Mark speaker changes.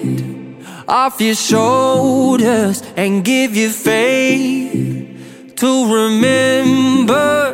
Speaker 1: off your shoulders and give you faith to remember